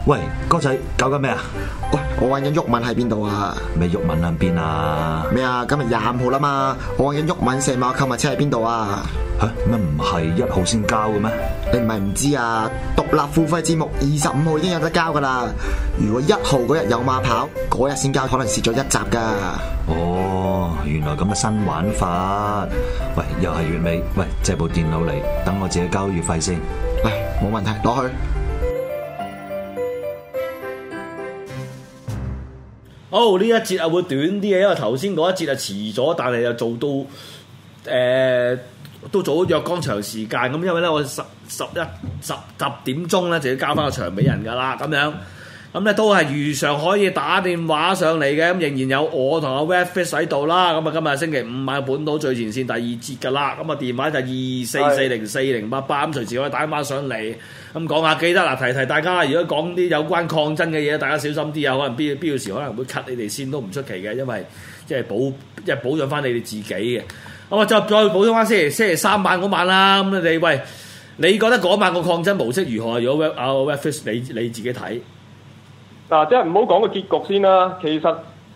喂，哥仔搞緊咩啊？ 喂，我揾緊鬱文喺邊度啊？ 咩鬱文喺邊啊？ 咩啊？今日25號啦嘛，我揾緊鬱文成碼購物車喺邊度啊？ 吓咩唔係1號先交嘅咩？ 你唔係唔知啊？獨立付費節目25號已經有得交噶啦。如果1號嗰日有馬跑，嗰日先交，可能蝕咗1集噶。 哦，原來咁嘅新玩法。喂，又係月尾，喂，借部電腦嚟，等我自己交月費先。 嚟，冇問題，攞去。 好，呢一節啊會短啲嘅，因為頭先嗰一節啊遲咗，但係又做到都做咗若干長時間咁，因為咧我10點鐘咧就要交翻個場俾人㗎啦，咁樣咁咧都係如常可以打電話上嚟嘅，咁仍然有我同阿 Redfish 喺度啦，咁啊今日星期五晚本土最前線第2節㗎啦，咁啊電話就24404088，咁隨時可以打電話上嚟。咁講下，記得嗱提大家，如果講啲有關抗爭嘅嘢，大家小心啲啊！可能必要時可能會 cut 你哋先都唔出奇嘅，因為即係保障翻你哋自己嘅。咁啊，再補充翻星期三晚嗰晚啦。咁你哋喂，你覺得嗰晚個抗爭模式如何？如果阿 Redfish 你自己睇嗱，即係唔好講個結局先啦。其實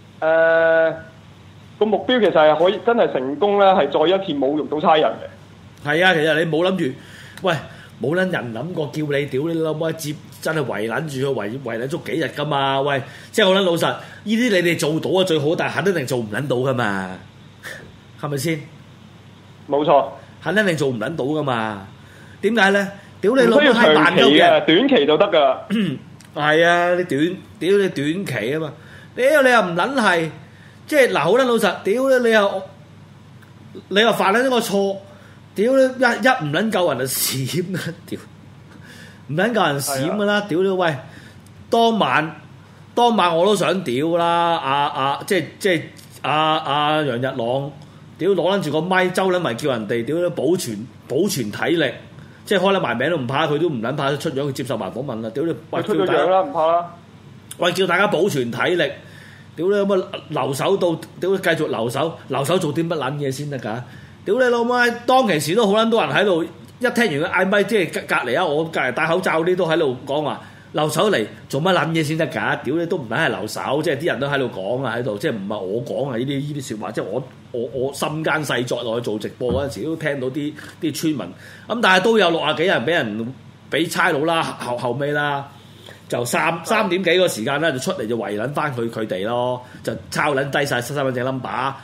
個目標其實係可以真係成功咧，係再一次侮辱到差人嘅。 係啊，其實你冇諗住喂。冇撚人諗過叫你屌你老母接，真係圍撚住佢圍撚足幾日噶嘛？喂，即係好撚老實，呢啲你哋做到啊最好，但係肯定做唔撚到噶嘛，係咪先？ 冇錯， 肯定做唔撚到噶嘛？點解咧？屌你老母係係慢長期嘅，短期就得噶。 係啊，你短期啊嘛？屌你又唔撚係，即係嗱好撚老實，屌你又犯撚一個錯。屌你一唔撚夠人就閃啦！屌唔撚夠人閃噶啦！屌你喂！當晚我都想屌啦！即係楊日朗，屌攞撚住個咪周撚埋叫人哋屌你保存體力，即係開撚埋名都唔怕，佢都唔撚怕出樣去接受埋訪問啦！屌你喂出咗樣啦，唔怕啦！ 喂叫大家保存體力，屌你有冇留守到？屌你繼續留守做啲乜撚嘢先得㗎？屌你老母！當其時都好撚多人喺度，一聽完佢嗌咪，即係隔離啊！我隔離戴口罩啲都喺度講話留守嚟做乜撚嘢先得㗎？屌你都唔撚係留守，即係啲人都喺度講啊喺度，即係唔係我講啊？呢啲説話，即係我心間細作落去做直播嗰陣時，都聽到啲村民咁，但係都有60幾人俾差佬啦，後尾啦就三點幾個時間咧就出嚟就圍撚翻佢哋咯，就抄撚低曬身份證 number。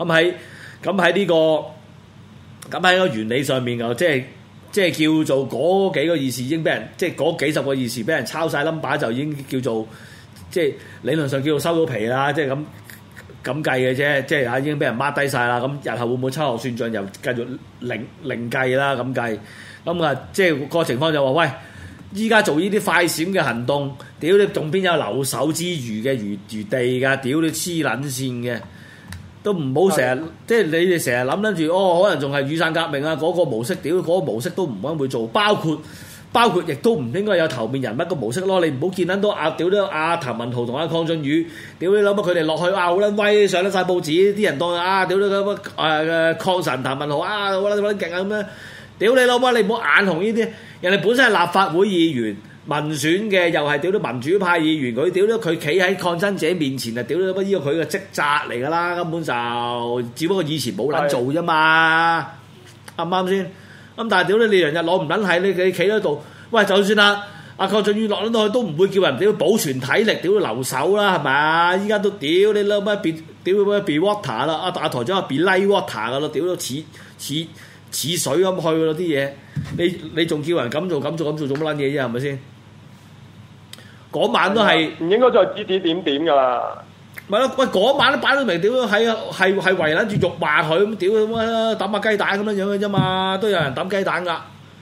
咁喺個原理上面就即係叫做嗰幾個議事已經俾人，即係嗰幾十個議事俾人抄晒 number 就已經叫做即係理論上叫做收到皮啦，即係咁計嘅啫，即係已經俾人 mark 低晒啦。咁日後會唔會秋後算賬又繼續另計啦？咁計咁啊，即係個情況就話喂，依家做呢啲快閃嘅行動，屌你仲邊有留守之餘嘅餘地㗎？屌你黐撚線嘅！都唔好成日，即係你哋成日諗住，可能仲係雨傘革命啊嗰個模式，屌嗰個模式都唔會做，包括亦都唔應該有頭面人物個模式咯。你唔好見撚到屌你阿譚文豪同阿鄺俊宇，屌你諗乜佢哋落去好撚威，上得晒報紙，啲人當屌你咁鄺神譚文豪好撚勁啊咁樣，屌你老母你唔好眼紅呢啲，人哋本身係立法會議員。民選嘅又係屌啲民主派議員，佢屌咗佢企喺抗爭者面前啊！屌咗乜呢個佢嘅職責嚟㗎啦，根本就只不過以前冇撚做啫嘛，啱唔啱先？咁但係屌你楊日朗唔撚係你企喺度，喂就算阿鄺俊宇落撚到去都唔會叫人屌保存體力，屌留守啦係咪？依家都屌你老乜變屌乜 be water 啦，阿台長話 be like water 㗎咯，屌到似水咁去㗎咯啲嘢，你仲叫人咁做做乜撚嘢啫係咪先？嗰晚都係唔應該再指點㗎啦。 咪咯，喂嗰晚都擺到明，屌係圍撚住辱罵佢咁，屌咁抌下雞蛋咁樣嘅啫嘛，都有人抌雞蛋㗎。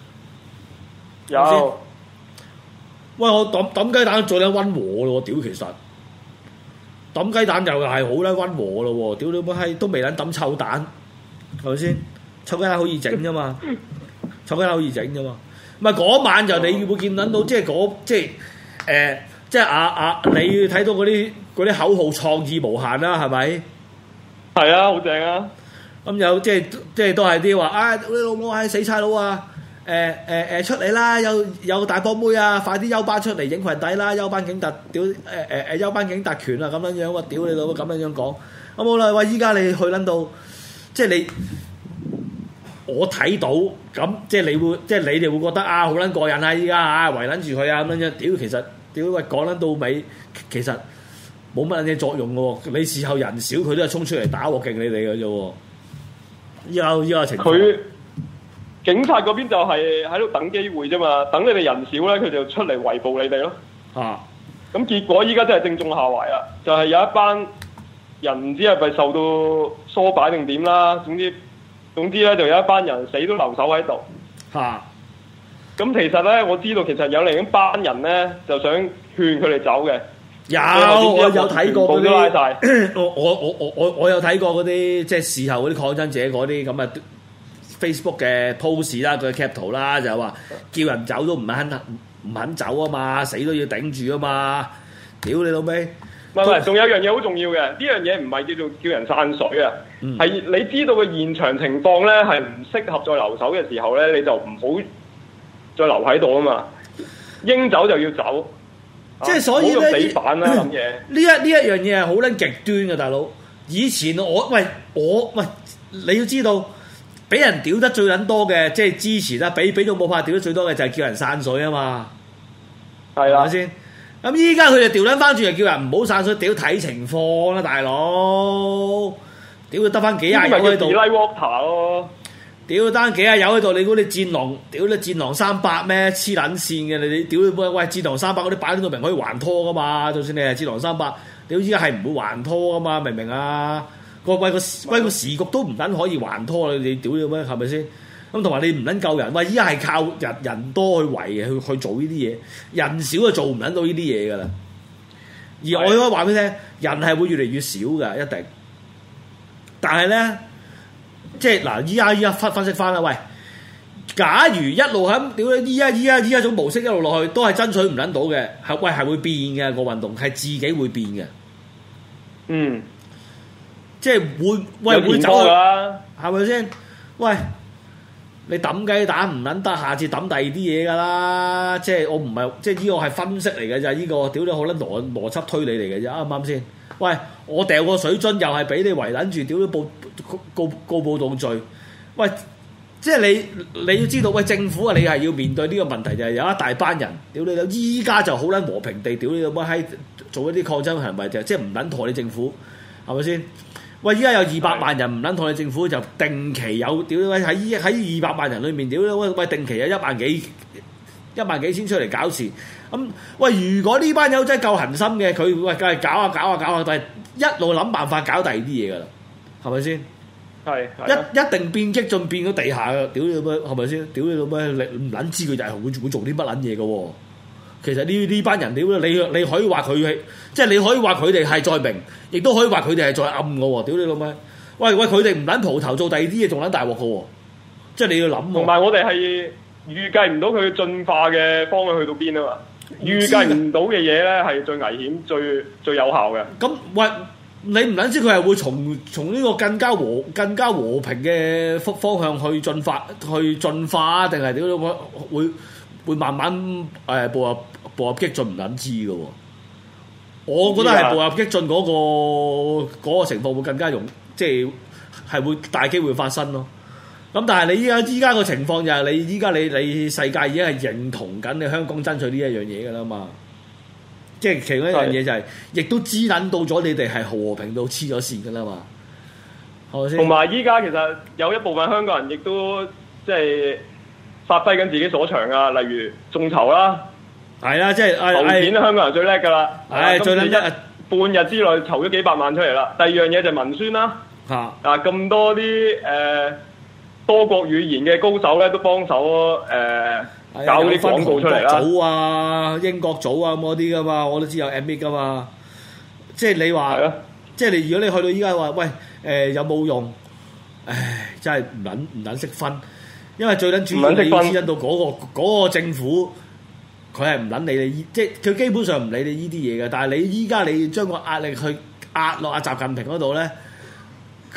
有。 喂，我抌雞蛋做得溫和咯，屌其實抌雞蛋又係好啦溫和咯，屌你乜閪都未撚抌臭蛋，係咪先？臭雞蛋好易整啫嘛，唔係嗰晚就你會見撚到，即係你睇到嗰啲口號創意無限啦，係咪？ 係啊，好正啊！ 咁有即係都係啲話你老母係死差佬啊！ 出嚟啦，有大波妹啊，快啲休班出嚟影裙底啦，休班警特屌休班警特權啊咁樣樣喎，屌你老母咁樣樣講，咁好啦，喂依家你去撚到，即係你我睇到咁，即係你哋會覺得啊好撚過癮啊依家啊圍撚住佢啊咁樣樣，屌其實屌喂講撚到尾，其實冇乜嘢作用嘅喎，你事後人少佢都係衝出嚟打鑊勁你哋嘅啫喎，依家情況。 警察嗰邊就係喺度等機會啫嘛，等你哋人少咧，佢就出嚟圍捕你哋咯。 啊！ 咁結果依家真係正中下懷啦，就係、是、有一班人唔知係咪受到唆擺定點啦，總之咧就有一班人死都留守喺度。 嚇！ 咁其實咧，我知道其實有另一班人咧就想勸佢哋走嘅。 我有睇過嗰啲， 我有睇過嗰啲即係事後嗰啲抗爭者嗰啲咁啊。Facebook 嘅 post 啦，佢 cap 圖啦，就係話叫人走都唔肯走啊嘛，死都要頂住啊嘛，屌你老味！ 唔係，仲有樣嘢好重要嘅，呢樣嘢唔係叫人散水啊，係你知道嘅現場情況咧係唔適合再留守嘅時候咧，你就唔好再留喺度啊嘛，應走就要走， 即係所以咧， 死板啦咁嘢。 呢一樣嘢係好撚極端嘅，大佬。以前你要知道。俾人屌得最撚多嘅，即係支持啦，俾到冇法屌得最多嘅就係叫人散水啊嘛，係咪先？咁依家佢就調撚翻轉，就叫人唔好散水，屌睇情況啦，大佬，屌佢得翻幾廿友喺度，屌單幾廿友喺度，你估你戰狼，屌你戰狼300咩？黐撚線嘅你屌你喂戰狼300嗰啲擺到明可以還拖噶嘛？就算你係戰狼300，屌依家係唔會還拖噶嘛？明唔明啊？個時局都唔撚可以還拖你屌你咩？係咪先？咁同埋你唔撚救人，喂！依家係靠人多去圍嘅，去做呢啲嘢，人少就做唔撚到呢啲嘢噶啦。而我應該話俾你聽，人係會越嚟越少嘅，一定。但係咧，即係嗱，依家分析翻啦，喂！假如一路喺屌你，依家種模式一路落去，都係爭取唔撚到嘅，係會變嘅個運動，係自己會變嘅。嗯。即係會走㗎，係咪先？喂，你抌雞蛋唔撚得，下次抌第二啲嘢㗎啦。即係我唔係，即係呢個係分析嚟嘅啫。呢個屌你好撚邏輯推理嚟嘅啫，啱唔啱先？喂，我掉個水樽又係俾你圍撚住，屌你告暴動罪。喂，即係你要知道，喂政府啊，你係要面對呢個問題，就係有一大班人，屌你啦！依家就好撚和平地，屌你老母閪做一啲抗爭行為，就即係唔撚妥你政府，係咪先？喂！依家有200萬人唔撚同你政府就定期有屌你喂喺200萬人裏面屌你喂定期有1萬幾千出嚟搞事咁喂！如果呢班友真係夠恆心嘅，佢喂梗係搞下，但係一路諗辦法搞第二啲嘢㗎啦，係咪先？係一定變激進變到地下嘅，屌你咩？係咪先？屌你老咩？你唔撚知佢就係會做啲乜撚嘢嘅喎？其實呢班人屌你可以話佢係，即係你可以話佢哋係在明，亦都可以話佢哋係在暗嘅喎。屌你老味，喂佢哋唔撚蒲頭做第二啲嘢，仲撚大鑊嘅喎。即係你要諗。同埋我哋係預計唔到佢進化嘅方向去到邊啊嘛。預計唔到嘅嘢咧係最危險、最有效嘅。咁喂，你唔撚知佢係會從呢個更加和平嘅方向去進化，定係屌你會慢慢步入激進唔撚知嘅喎，我覺得係步入激進嗰個情況會更加即係會大機會發生咯。咁但係你依家個情況就係你依家你世界已經係認同緊你香港爭取呢一樣嘢㗎啦嘛，即係其中一樣嘢就係、亦都知撚到咗你哋係和平到黐咗線㗎啦嘛，係咪先？同埋依家其實有一部分香港人亦都即係發揮緊自己所長啊，例如眾籌啦，係啦，即係籌錢香港人最叻㗎啦，最叻半日之內籌咗幾百萬出嚟啦。第二樣嘢就係文宣啦，咁多啲多國語言嘅高手咧都幫手搞啲廣告出嚟啦。組啊，英國組啊咁嗰啲㗎嘛，我都知有 MBA 㗎嘛。即係你話，即係如果你去到依家話，喂有冇用？唉，真係唔撚識分。因為最撚主要你要知到嗰個政府，佢係唔撚理你，即係佢基本上唔理你呢啲嘢嘅。但係你依家你將個壓力去壓落阿習近平嗰度咧，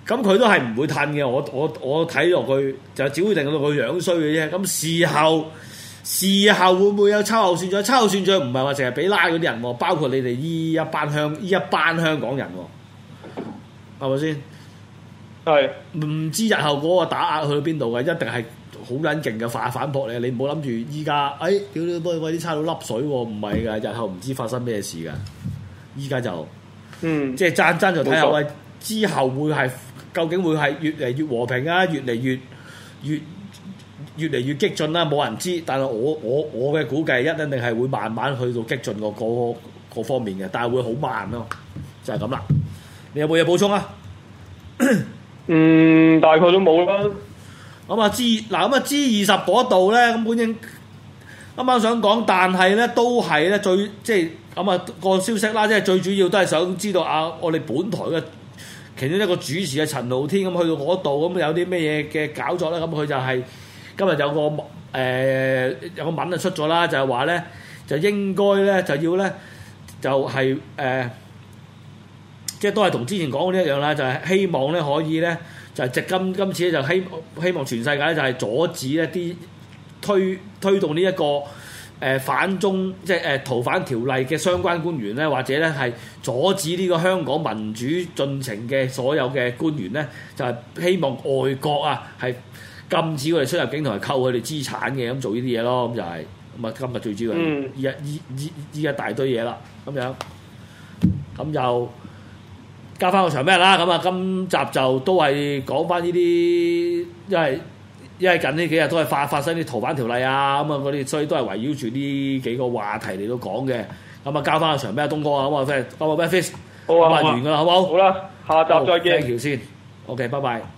咁佢都係唔會褪嘅。我睇落去就只會令到佢樣衰嘅啫。咁事後會唔會有秋後算賬？秋後算賬唔係話淨係俾拉嗰啲人喎，包括你哋呢一班香港人喎，係咪先？ 係唔知日後嗰個打壓去到邊度嘅，一定係好撚勁嘅反駁你。你唔好諗住依家，屌你幫啲差佬笠水喎，唔係㗎，日後唔知發生咩事㗎。依家就即係爭就睇下喂，之後會係究竟會係越嚟越和平啊，越嚟越激進啦，冇人知。但係我嘅估計一定係會慢慢去到激進個方面嘅，但係會好慢咯，就係咁啦。你有冇嘢補充啊？ 大概都冇啦。 咁啊 G20嗰度咧，咁本應啱啱想講，但係咧都係咧最即係咁啊個消息啦，即係最主要都係想知道我哋本台嘅其中一個主持嘅陳浩天咁去到嗰度咁有啲咩嘢嘅搞作咧？咁佢就係今日有個文就出咗啦，就係話咧就應該咧就要咧就係即係都係同之前講嗰啲一樣啦，就係希望咧可以咧就係今次咧就希望全世界咧就係阻止一啲推動呢一個反中即係逃犯條例嘅相關官員咧，或者咧係阻止呢個香港民主進程嘅所有嘅官員咧，就係希望外國係禁止佢哋出入境同埋扣佢哋資產嘅，咁做呢啲嘢咯，咁就係咁啊！今日最主要依一大堆嘢啦，咁樣咁就交翻個場咩啦？咁啊，今集就都係講翻呢啲，因為近呢幾日都係發生啲逃犯條例啊，咁啊嗰啲，所以都係圍繞住呢幾個話題嚟到講嘅。咁啊，交翻個場咩啊？東哥啊，咁啊，交個 benefit， 好啊， 完㗎啦，好冇？ 好啦，下集再見。 條先 ，OK，拜拜。